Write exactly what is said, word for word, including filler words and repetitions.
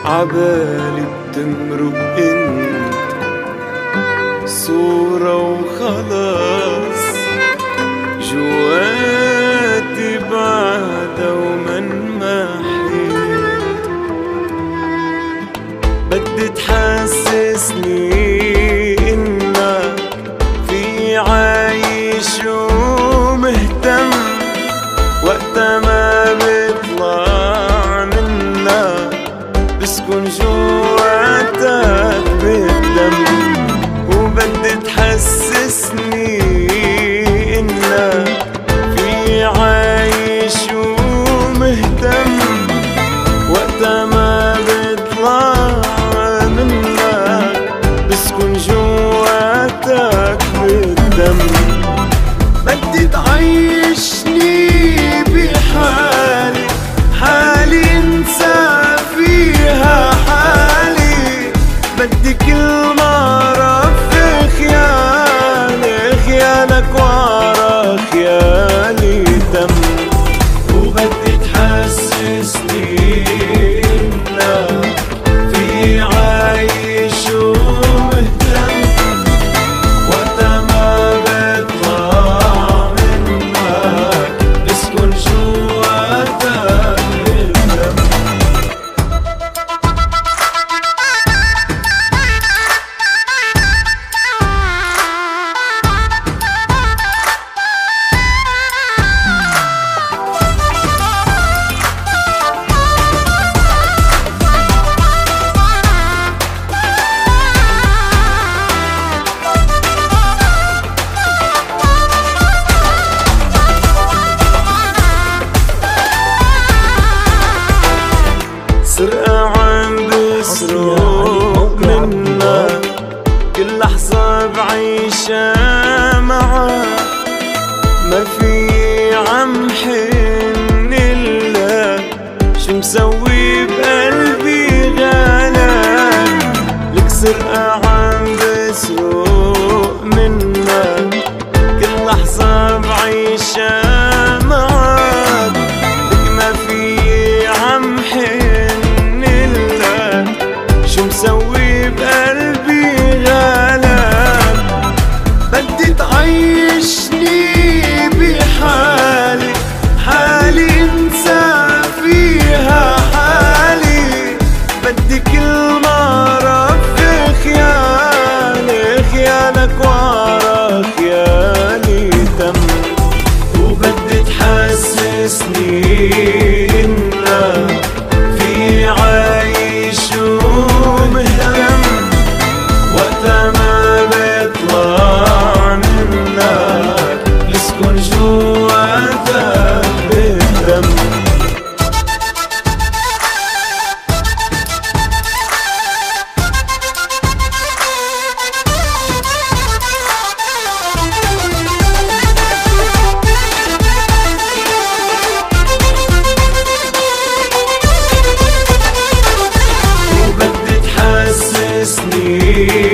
عبالي بتمرق انت صورة وخلاص، جواتي بعدها ومن محيط. بدي تحسسني انك في عايش ومهتم، وقتها ما بطلع منك بسكن جواتك بالدم. وبدي تحسسني انك في عايش ومهتم، وقتها ما بطلع منك بسكن جواتك بالدم. بدي تعيشني بحالي، حالي انسى فيها حالي. بدي كل مرة في خيالي، خيالك ورا خيالي تم. وبدي تحسسني انك في عايش ومهتم، وقتها ما بطلع منك بسكن جواتك بالدم. سرقة عم بسرق منك، كل لحظة بعيشها معك. ما في عم حن لك، شو مسوي بقلبي غلاك. لك سرقة عم بسرق منك، كل لحظة بعيشها معك. لك ما في عم حن شو مسوي بقلبي غلاك. بدي تعيشني بحالي، حالي انسى فيها حالي. بدي كل مرة في خيالي، خيالك ورا خيالي تم. وبدي تحسسني انك في عايش ومهتم، وقتها ما بطلع منك بسكن جواتك بالدم. وبدي تحسسني